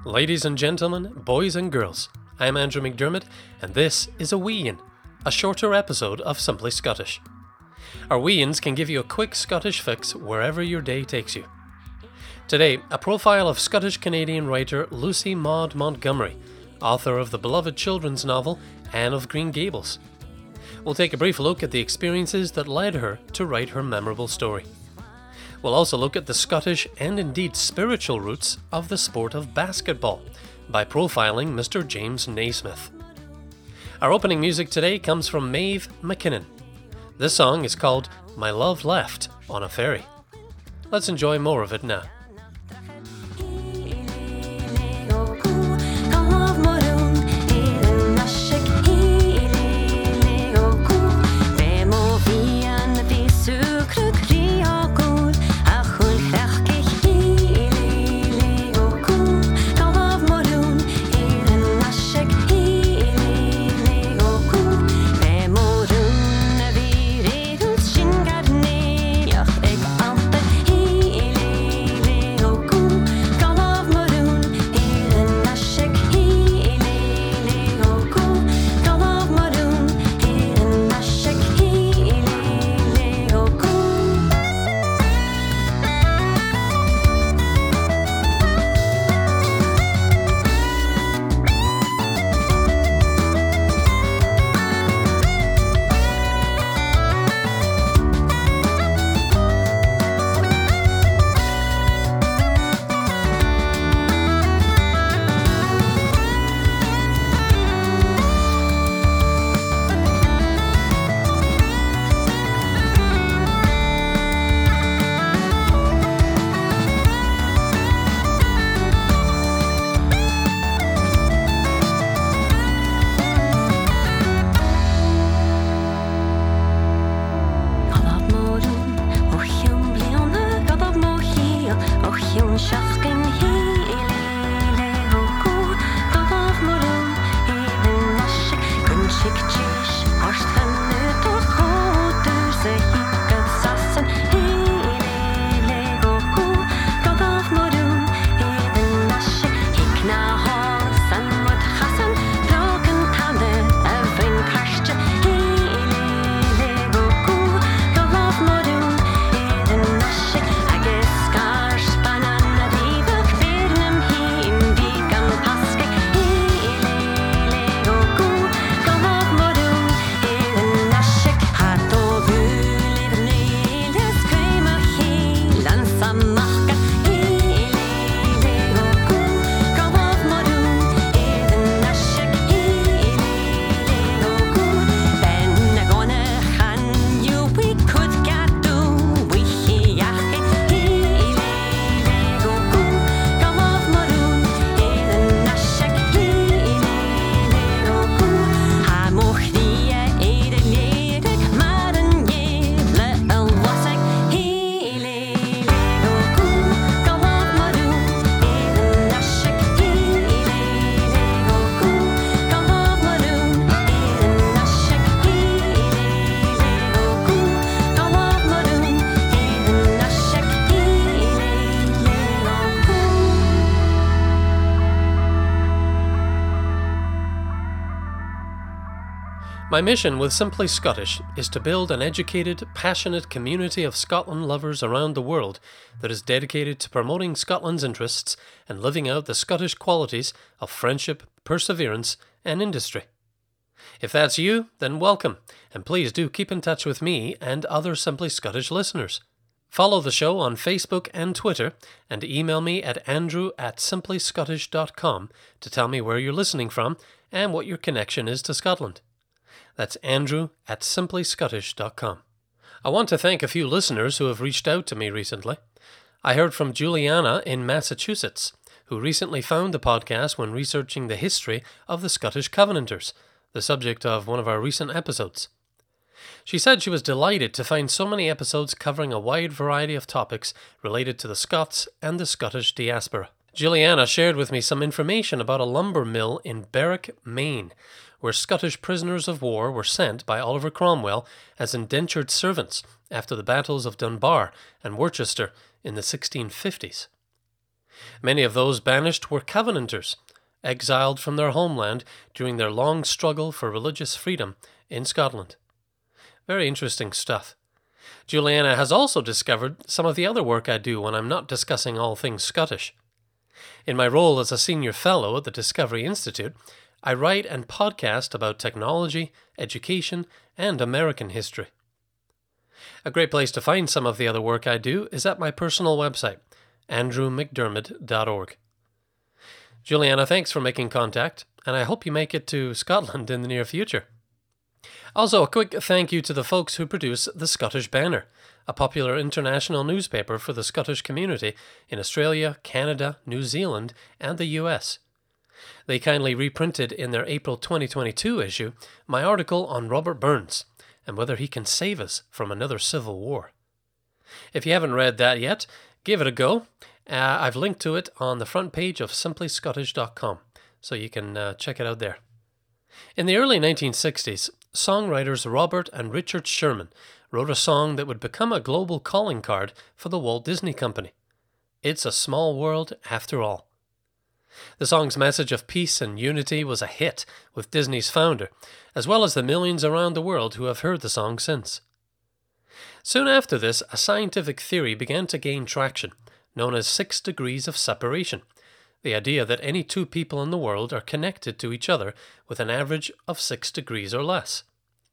Ladies and gentlemen, boys and girls, I am Andrew McDermott, and this is a Wee-in, a shorter episode of Simply Scottish. Our Wee-ins can give you a quick Scottish fix wherever your day takes you. Today, a profile of Scottish-Canadian writer Lucy Maud Montgomery, author of the beloved children's novel Anne of Green Gables. We'll take a brief look at the experiences that led her to write her memorable story. We'll also look at the Scottish and indeed spiritual roots of the sport of basketball by profiling Mr. James Naismith. Our opening music today comes from Maeve McKinnon. This song is called My Love Left on a Ferry. Let's enjoy more of it now. My mission with Simply Scottish is to build an educated, passionate community of Scotland lovers around the world that is dedicated to promoting Scotland's interests and living out the Scottish qualities of friendship, perseverance, and industry. If that's you, then welcome, and please do keep in touch with me and other Simply Scottish listeners. Follow the show on Facebook and Twitter, and email me at andrew@simplyscottish.com to tell me where you're listening from and what your connection is to Scotland. That's andrew@simplyscottish.com. I want to thank a few listeners who have reached out to me recently. I heard from Juliana in Massachusetts, who recently found the podcast when researching the history of the Scottish Covenanters, the subject of one of our recent episodes. She said she was delighted to find so many episodes covering a wide variety of topics related to the Scots and the Scottish diaspora. Juliana shared with me some information about a lumber mill in Berwick, Maine, where Scottish prisoners of war were sent by Oliver Cromwell as indentured servants after the battles of Dunbar and Worcester in the 1650s. Many of those banished were Covenanters, exiled from their homeland during their long struggle for religious freedom in Scotland. Very interesting stuff. Juliana has also discovered some of the other work I do when I'm not discussing all things Scottish. In my role as a senior fellow at the Discovery Institute, I write and podcast about technology, education, and American history. A great place to find some of the other work I do is at my personal website, andrewmcdermott.org. Juliana, thanks for making contact, and I hope you make it to Scotland in the near future. Also, a quick thank you to the folks who produce The Scottish Banner, a popular international newspaper for the Scottish community in Australia, Canada, New Zealand, and the US. They kindly reprinted in their April 2022 issue my article on Robert Burns and whether he can save us from another civil war. If you haven't read that yet, give it a go. I've linked to it on the front page of simplyscottish.com, so you can check it out there. In the early 1960s, songwriters Robert and Richard Sherman wrote a song that would become a global calling card for the Walt Disney Company. It's a Small World After All. The song's message of peace and unity was a hit with Disney's founder, as well as the millions around the world who have heard the song since. Soon after this, a scientific theory began to gain traction, known as 6 degrees of separation, the idea that any two people in the world are connected to each other with an average of 6 degrees or less.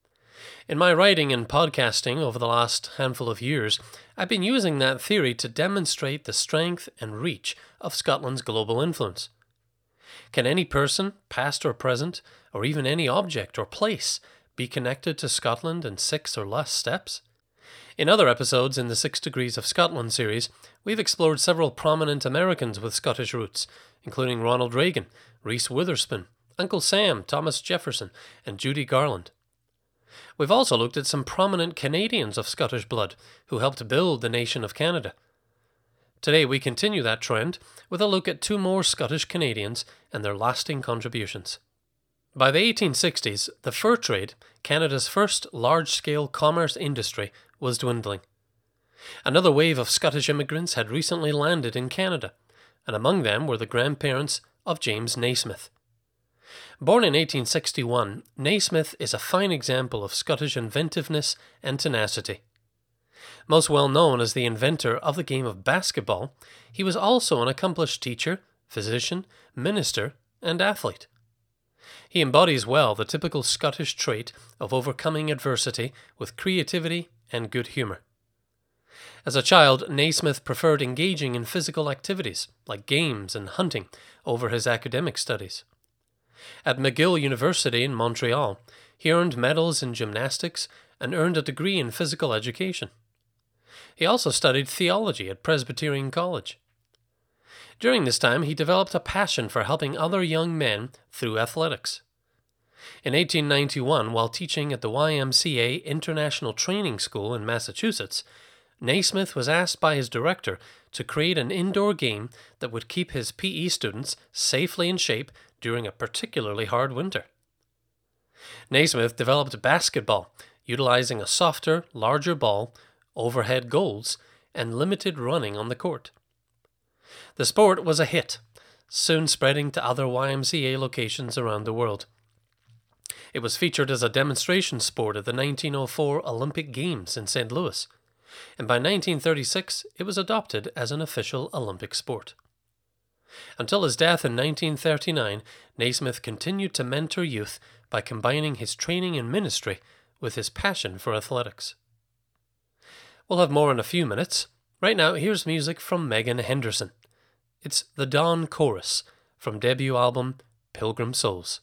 In my writing and podcasting over the last handful of years, I've been using that theory to demonstrate the strength and reach of Scotland's global influence. Can any person, past or present, or even any object or place, be connected to Scotland in 6 or less steps? In other episodes in the 6 Degrees of Scotland series, we've explored several prominent Americans with Scottish roots, including Ronald Reagan, Reese Witherspoon, Uncle Sam, Thomas Jefferson, and Judy Garland. We've also looked at some prominent Canadians of Scottish blood who helped build the nation of Canada. Today we continue that trend with a look at 2 more Scottish Canadians and their lasting contributions. By the 1860s, the fur trade, Canada's first large-scale commerce industry, was dwindling. Another wave of Scottish immigrants had recently landed in Canada, and among them were the grandparents of James Naismith. Born in 1861, Naismith is a fine example of Scottish inventiveness and tenacity. Most well known as the inventor of the game of basketball, he was also an accomplished teacher, physician, minister, and athlete. He embodies well the typical Scottish trait of overcoming adversity with creativity and good humour. As a child, Naismith preferred engaging in physical activities like games and hunting over his academic studies. At McGill University in Montreal, he earned medals in gymnastics and earned a degree in physical education. He also studied theology at Presbyterian College. During this time, he developed a passion for helping other young men through athletics. In 1891, while teaching at the YMCA International Training School in Massachusetts, Naismith was asked by his director to create an indoor game that would keep his PE students safely in shape during a particularly hard winter. Naismith developed basketball, utilizing a softer, larger ball, overhead goals, and limited running on the court. The sport was a hit, soon spreading to other YMCA locations around the world. It was featured as a demonstration sport at the 1904 Olympic Games in St. Louis, and by 1936 it was adopted as an official Olympic sport. Until his death in 1939, Naismith continued to mentor youth by combining his training and ministry with his passion for athletics. We'll have more in a few minutes. Right now, here's music from Megan Henderson. It's the Dawn Chorus from debut album Pilgrim Souls.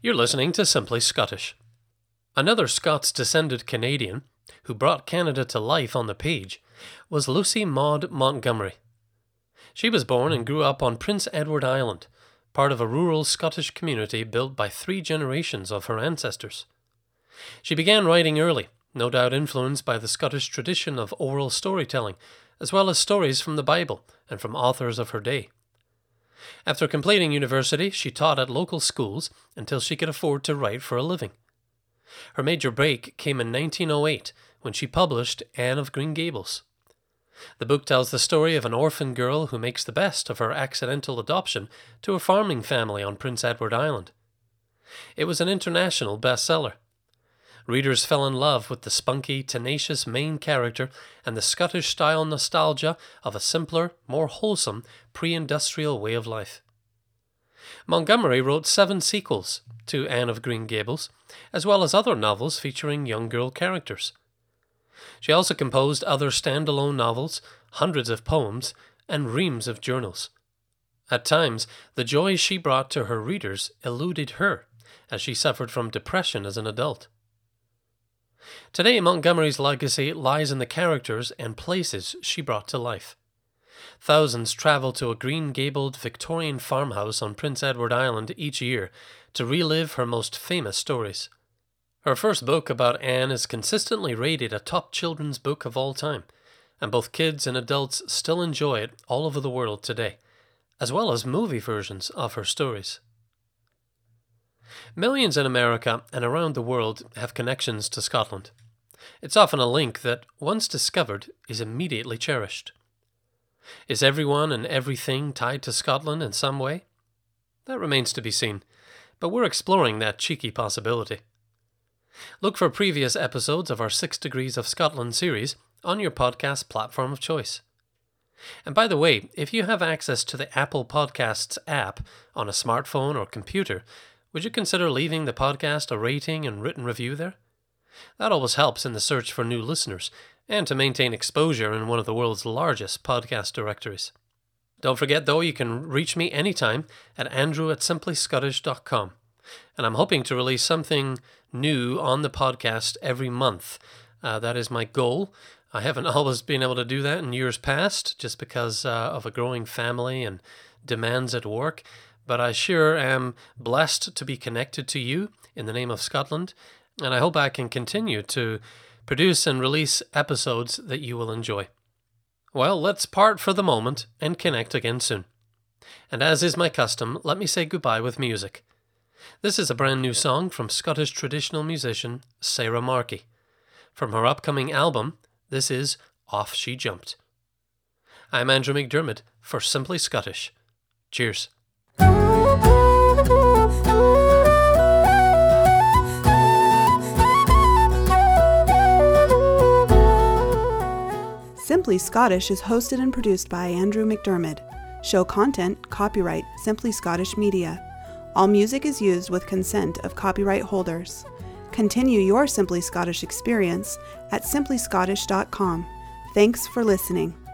You're listening to Simply Scottish. Another Scots-descended Canadian who brought Canada to life on the page was Lucy Maud Montgomery. She was born and grew up on Prince Edward Island, part of a rural Scottish community built by 3 generations of her ancestors. She began writing early, no doubt influenced by the Scottish tradition of oral storytelling, as well as stories from the Bible and from authors of her day. After completing university, she taught at local schools until she could afford to write for a living. Her major break came in 1908 when she published Anne of Green Gables. The book tells the story of an orphan girl who makes the best of her accidental adoption to a farming family on Prince Edward Island. It was an international bestseller. Readers fell in love with the spunky, tenacious main character and the Scottish-style nostalgia of a simpler, more wholesome, pre-industrial way of life. Montgomery wrote 7 sequels to Anne of Green Gables, as well as other novels featuring young girl characters. She also composed other standalone novels, hundreds of poems, and reams of journals. At times, the joy she brought to her readers eluded her, as she suffered from depression as an adult. Today, Montgomery's legacy lies in the characters and places she brought to life. Thousands travel to a green-gabled Victorian farmhouse on Prince Edward Island each year to relive her most famous stories. Her first book about Anne is consistently rated a top children's book of all time, and both kids and adults still enjoy it all over the world today, as well as movie versions of her stories. Millions in America and around the world have connections to Scotland. It's often a link that, once discovered, is immediately cherished. Is everyone and everything tied to Scotland in some way? That remains to be seen, but we're exploring that cheeky possibility. Look for previous episodes of our 6 Degrees of Scotland series on your podcast platform of choice. And by the way, if you have access to the Apple Podcasts app on a smartphone or computer, would you consider leaving the podcast a rating and written review there? That always helps in the search for new listeners and to maintain exposure in one of the world's largest podcast directories. Don't forget, though, you can reach me anytime at andrew@simplyscottish.com. And I'm hoping to release something new on the podcast every month. That is my goal. I haven't always been able to do that in years past, just because of a growing family and demands at work. But I sure am blessed to be connected to you in the name of Scotland, and I hope I can continue to produce and release episodes that you will enjoy. Well, let's part for the moment and connect again soon. And as is my custom, let me say goodbye with music. This is a brand new song from Scottish traditional musician Sarah Markey. From her upcoming album, this is Off She Jumped. I'm Andrew McDermott for Simply Scottish. Cheers. Simply Scottish is hosted and produced by Andrew McDermott. Show content, copyright Simply Scottish Media. All music is used with consent of copyright holders. Continue your Simply Scottish experience at simplyscottish.com. Thanks for listening.